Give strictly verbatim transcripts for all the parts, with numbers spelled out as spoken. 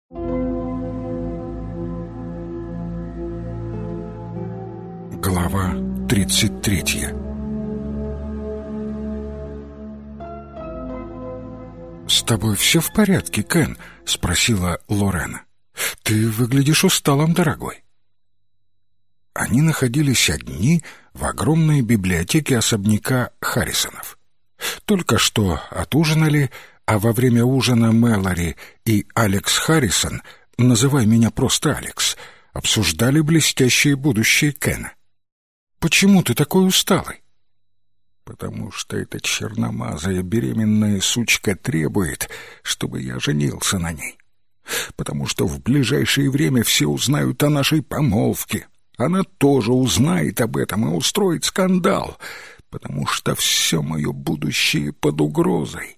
Глава тридцать третья. «С тобой все в порядке, Кен?» — спросила Лорена. «Ты выглядишь усталым, дорогой». Они находились одни в огромной библиотеке особняка Харрисонов. Только что отужинали, а во время ужина Мэлори и Алекс Харрисон, называй меня просто Алекс, обсуждали блестящее будущее Кена. «Почему ты такой усталый?» «Потому что эта черномазая беременная сучка требует, чтобы я женился на ней. Потому что в ближайшее время все узнают о нашей помолвке. Она тоже узнает об этом и устроит скандал, потому что все мое будущее под угрозой».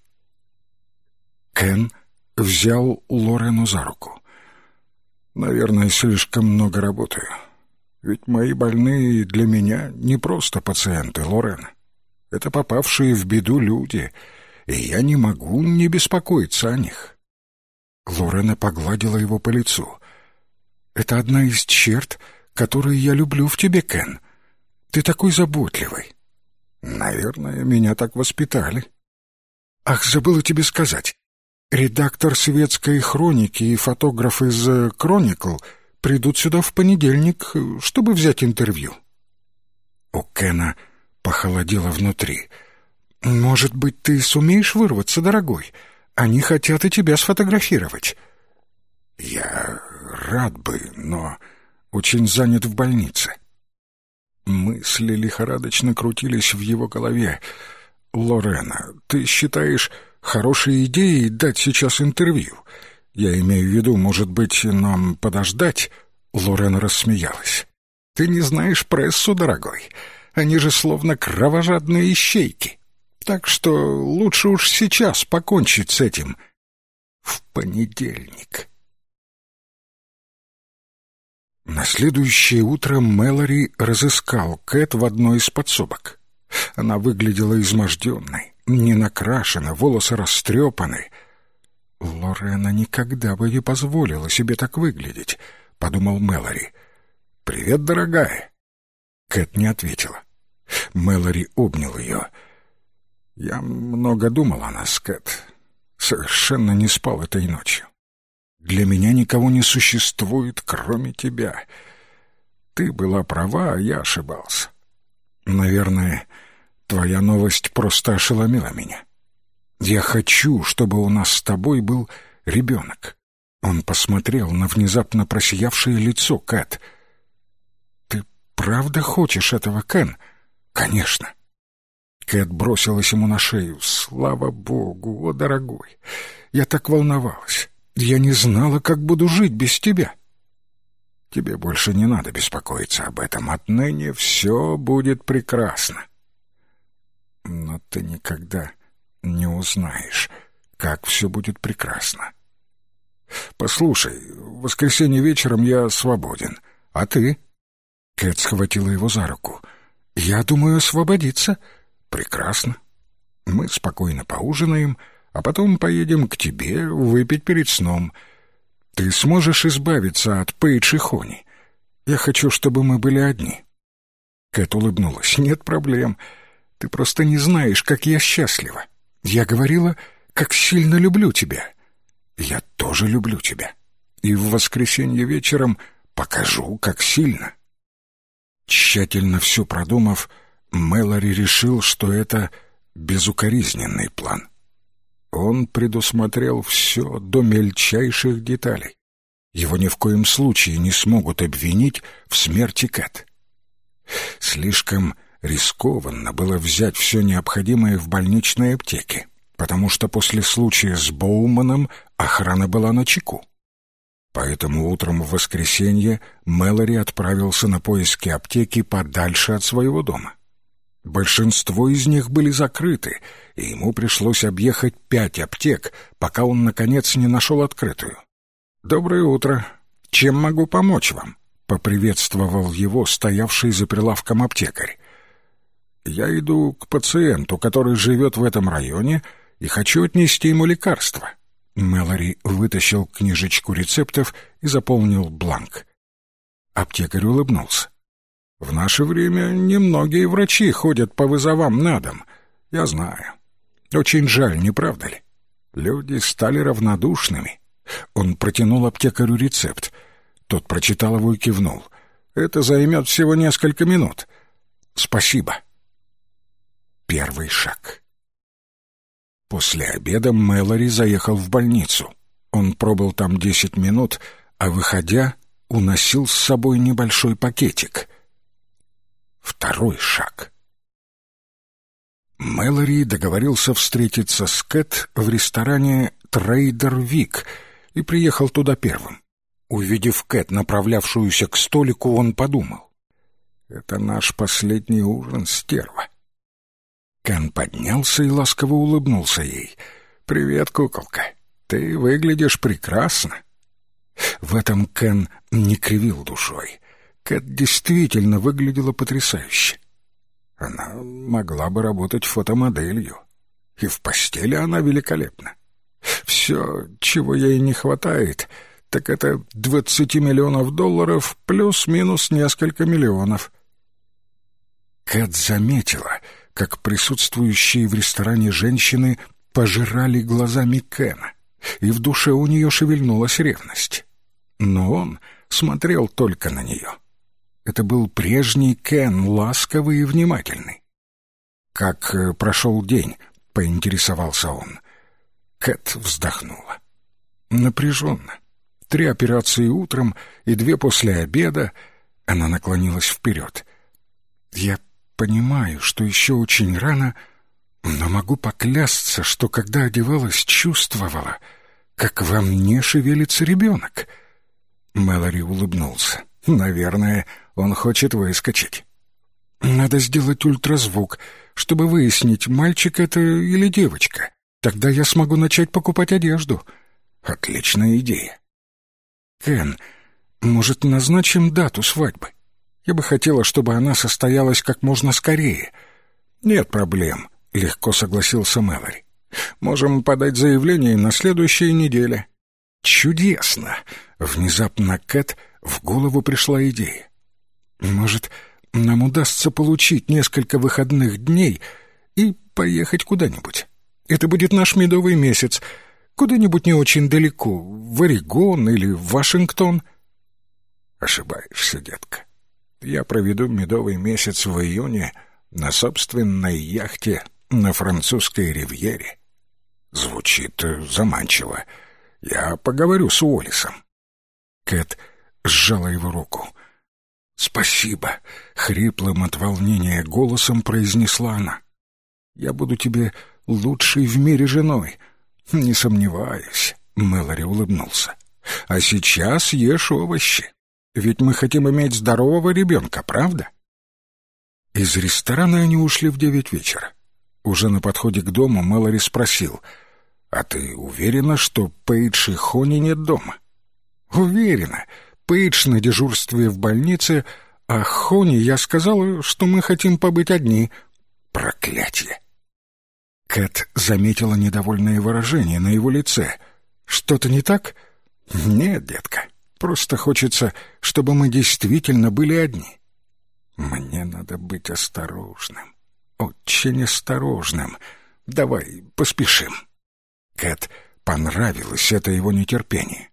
Кен взял Лорену за руку. «Наверное, слишком много работаю. Ведь мои больные для меня не просто пациенты, Лорена. Это попавшие в беду люди, и я не могу не беспокоиться о них». Лорена погладила его по лицу. «Это одна из черт, которые я люблю в тебе, Кен. Ты такой заботливый». «Наверное, меня так воспитали». «Ах, забыла тебе сказать. Редактор «Светской хроники» и фотограф из «Кроникл» придут сюда в понедельник, чтобы взять интервью». У Кена похолодело внутри. «Может быть, ты сумеешь вырваться, дорогой? Они хотят и тебя сфотографировать». «Я рад бы, но очень занят в больнице». Мысли лихорадочно крутились в его голове. «Лорена, ты считаешь хорошей идеей дать сейчас интервью? Я имею в виду, может быть, нам подождать?» Лорена рассмеялась. «Ты не знаешь прессу, дорогой. Они же словно кровожадные ищейки. Так что лучше уж сейчас покончить с этим. В понедельник». На следующее утро Мэлори разыскал Кэт в одной из подсобок. Она выглядела изможденной, не накрашена, волосы растрепаны. «Лорена никогда бы не позволила себе так выглядеть», — подумал Мэлори. «Привет, дорогая». Кэт не ответила. Мэлори обнял ее. «Я много думал о нас, Кэт. Совершенно не спал этой ночью. Для меня никого не существует, кроме тебя. Ты была права, а я ошибался. Наверное, твоя новость просто ошеломила меня. Я хочу, чтобы у нас с тобой был ребенок». Он посмотрел на внезапно просиявшее лицо Кэт. «Ты правда хочешь этого, Кен?» «Конечно». Кэт бросилась ему на шею. «Слава Богу, о, дорогой! Я так волновалась. Я не знала, как буду жить без тебя». «Тебе больше не надо беспокоиться об этом. Отныне все будет прекрасно». «Но ты никогда не узнаешь, как все будет прекрасно. Послушай, в воскресенье вечером я свободен. А ты?» Кэт схватила его за руку. «Я думаю освободиться». «Прекрасно. Мы спокойно поужинаем, а потом поедем к тебе выпить перед сном. Ты сможешь избавиться от Пейдж и Хони? Я хочу, чтобы мы были одни». Кэт улыбнулась. «Нет проблем. Ты просто не знаешь, как я счастлива. Я говорила, как сильно люблю тебя. Я тоже люблю тебя. И в воскресенье вечером покажу, как сильно». Тщательно все продумав, Мэлори решил, что это безукоризненный план. Он предусмотрел все до мельчайших деталей. Его ни в коем случае не смогут обвинить в смерти Кэт. Слишком рискованно было взять все необходимое в больничной аптеке, потому что после случая с Боуманом охрана была начеку. Поэтому утром в воскресенье Мэлори отправился на поиски аптеки подальше от своего дома. Большинство из них были закрыты, и ему пришлось объехать пять аптек, пока он, наконец, не нашел открытую. «Доброе утро. Чем могу помочь вам?» — поприветствовал его стоявший за прилавком аптекарь. «Я иду к пациенту, который живет в этом районе, и хочу отнести ему лекарства. Мэлори вытащил книжечку рецептов и заполнил бланк. Аптекарь улыбнулся. «В наше время немногие врачи ходят по вызовам на дом. Я знаю. Очень жаль, не правда ли? Люди стали равнодушными». Он протянул аптекарю рецепт. Тот прочитал его и кивнул. «Это займет всего несколько минут. Спасибо». Первый шаг. После обеда Мэлори заехал в больницу. Он пробыл там десять минут, а, выходя, уносил с собой небольшой пакетик. Второй шаг. Мэлори договорился встретиться с Кэт в ресторане «Трейдер Вик» и приехал туда первым. Увидев Кэт, направлявшуюся к столику, он подумал: «Это наш последний ужин, стерва». Кен поднялся и ласково улыбнулся ей. «Привет, куколка. Ты выглядишь прекрасно». В этом Кен не кривил душой. Кэт действительно выглядела потрясающе. Она могла бы работать фотомоделью. И в постели она великолепна. Все, чего ей не хватает, так это двадцати миллионов долларов плюс-минус несколько миллионов. Кэт заметила, как присутствующие в ресторане женщины пожирали глазами Кена, и в душе у нее шевельнулась ревность. Но он смотрел только на нее. Это был прежний Кен, ласковый и внимательный. «Как э, прошел день?» — поинтересовался он. Кэт вздохнула. Напряженно. Три операции утром и две после обеда. Она наклонилась вперед. «Я понимаю, что еще очень рано, но могу поклясться, что когда одевалась, чувствовала, как во мне шевелится ребенок». Мэлори улыбнулся. «Наверное, он хочет выскочить. Надо сделать ультразвук, чтобы выяснить, мальчик это или девочка. Тогда я смогу начать покупать одежду». «Отличная идея». «Кен, может, назначим дату свадьбы? Я бы хотела, чтобы она состоялась как можно скорее». «Нет проблем», — легко согласился Мэлори. «Можем подать заявление на следующей неделе». «Чудесно!» — внезапно Кэт в голову пришла идея. «Может, нам удастся получить несколько выходных дней и поехать куда-нибудь? Это будет наш медовый месяц. Куда-нибудь не очень далеко, в Орегон или в Вашингтон». «Ошибаешься, детка. Я проведу медовый месяц в июне на собственной яхте на французской ривьере». Звучит заманчиво. Я поговорю с Уоллесом. Кэт сжала его руку. «Спасибо», — хриплым от волнения голосом произнесла она. «Я буду тебе лучшей в мире женой». «Не сомневаюсь», — Мэлори улыбнулся. «А сейчас ешь овощи. Ведь мы хотим иметь здорового ребенка, правда?» Из ресторана они ушли в девять вечера. Уже на подходе к дому Мэлори спросил: «А ты уверена, что Пейдж и Хони нет дома?» «Уверена. Пейдж на дежурстве в больнице, а Хони я сказала, что мы хотим побыть одни». «Проклятие!» Кэт заметила недовольное выражение на его лице. «Что-то не так?» «Нет, детка. Просто хочется, чтобы мы действительно были одни». «Мне надо быть осторожным. Очень осторожным. Давай поспешим». Кэт понравилось это его нетерпение.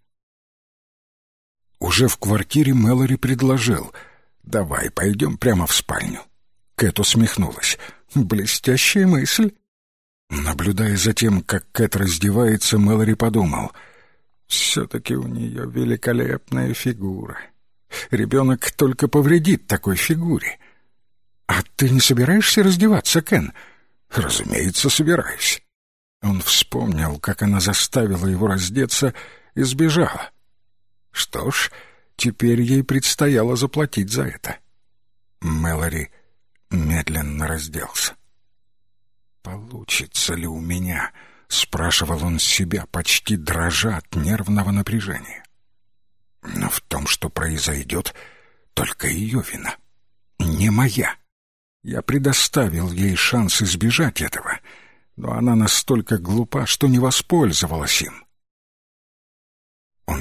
Уже в квартире Мэлори предложил: «Давай пойдем прямо в спальню». Кэт усмехнулась. «Блестящая мысль». Наблюдая за тем, как Кэт раздевается, Мэлори подумал: «Все-таки у нее великолепная фигура. Ребенок только повредит такой фигуре». «А ты не собираешься раздеваться, Кен?» «Разумеется, собираюсь». Он вспомнил, как она заставила его раздеться и сбежала. Что ж, теперь ей предстояло заплатить за это. Мэлори медленно разделся. «Получится ли у меня?» — спрашивал он себя, почти дрожа от нервного напряжения. Но в том, что произойдет, только ее вина, не моя. Я предоставил ей шанс избежать этого, но она настолько глупа, что не воспользовалась им.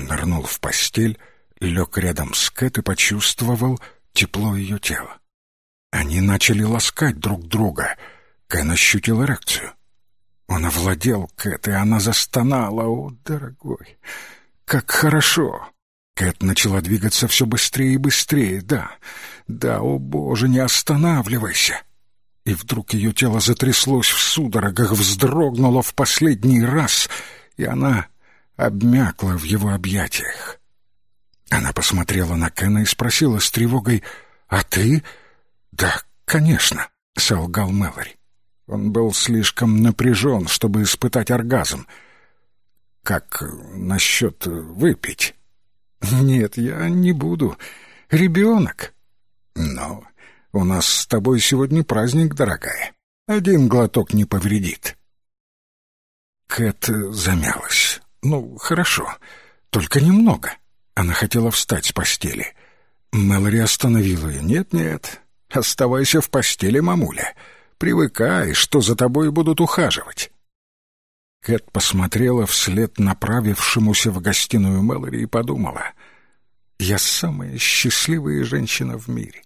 Он нырнул в постель, лег рядом с Кэт и почувствовал тепло ее тела. Они начали ласкать друг друга. Кен ощутил эрекцию. Он овладел Кэт, и она застонала. «О, дорогой, как хорошо!» Кэт начала двигаться все быстрее и быстрее. «Да, да, о боже, не останавливайся!» И вдруг ее тело затряслось в судорогах, вздрогнуло в последний раз, и она обмякла в его объятиях. Она посмотрела на Кена и спросила с тревогой: «А ты?» «Да, конечно», — солгал Мэлори. Он был слишком напряжен, чтобы испытать оргазм. «Как насчет выпить?» «Нет, я не буду. Ребенок». «Но у нас с тобой сегодня праздник, дорогая. Один глоток не повредит». Кэт замялась. «Ну, хорошо, только немного». Она хотела встать с постели. Мэлори остановил ее. «Нет-нет, оставайся в постели, мамуля. Привыкай, что за тобой будут ухаживать». Кэт посмотрела вслед направившемуся в гостиную Мэлори и подумала: «Я самая счастливая женщина в мире».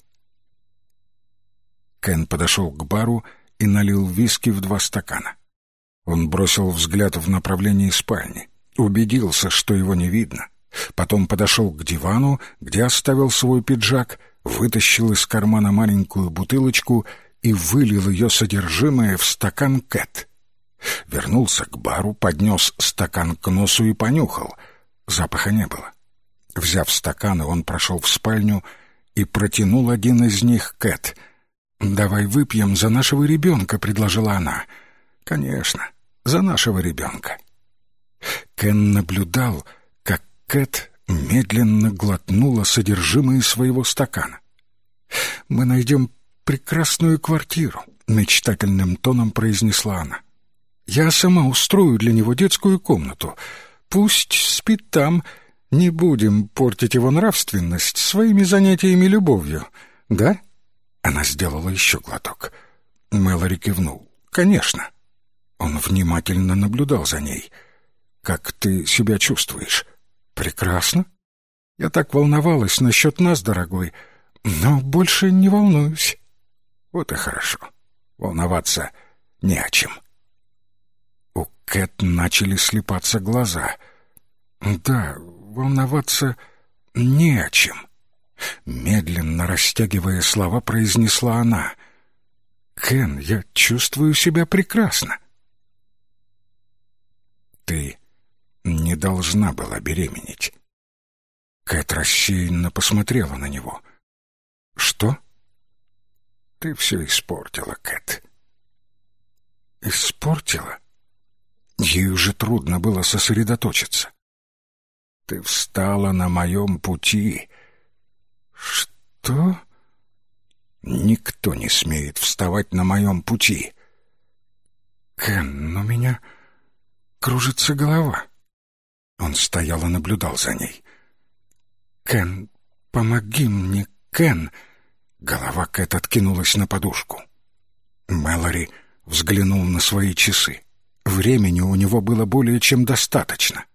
Кен подошел к бару и налил виски в два стакана. Он бросил взгляд в направлении спальни, убедился, что его не видно. Потом подошел к дивану, где оставил свой пиджак, вытащил из кармана маленькую бутылочку и вылил ее содержимое в стакан Кэт. Вернулся к бару, поднес стакан к носу и понюхал. Запаха не было. Взяв стаканы, он прошел в спальню и протянул один из них Кэт. «Давай выпьем за нашего ребенка», — предложила она. «Конечно, за нашего ребенка». Кен наблюдал, как Кэт медленно глотнула содержимое своего стакана. «Мы найдем прекрасную квартиру», — мечтательным тоном произнесла она. «Я сама устрою для него детскую комнату. Пусть спит там. Не будем портить его нравственность своими занятиями любовью. Да?» Она сделала еще глоток. Мэлори кивнул. «Конечно». Он внимательно наблюдал за ней. «Как ты себя чувствуешь?» «Прекрасно. Я так волновалась насчет нас, дорогой, но больше не волнуюсь». «Вот и хорошо. Волноваться не о чем». У Кэт начали слипаться глаза. «Да, волноваться не о чем». Медленно растягивая слова, произнесла она: «Кен, я чувствую себя прекрасно». «Ты не должна была беременеть». Кэт рассеянно посмотрела на него. «Что?» «Ты все испортила, Кэт». «Испортила?» Ей уже трудно было сосредоточиться. «Ты встала на моем пути». «Что?» «Никто не смеет вставать на моем пути». «Кен, но меня кружится голова». Он стоял и наблюдал за ней. «Кен, помоги мне, Кен!» Голова Кэт откинулась на подушку. Мэлори взглянул на свои часы. Времени у него было более чем достаточно.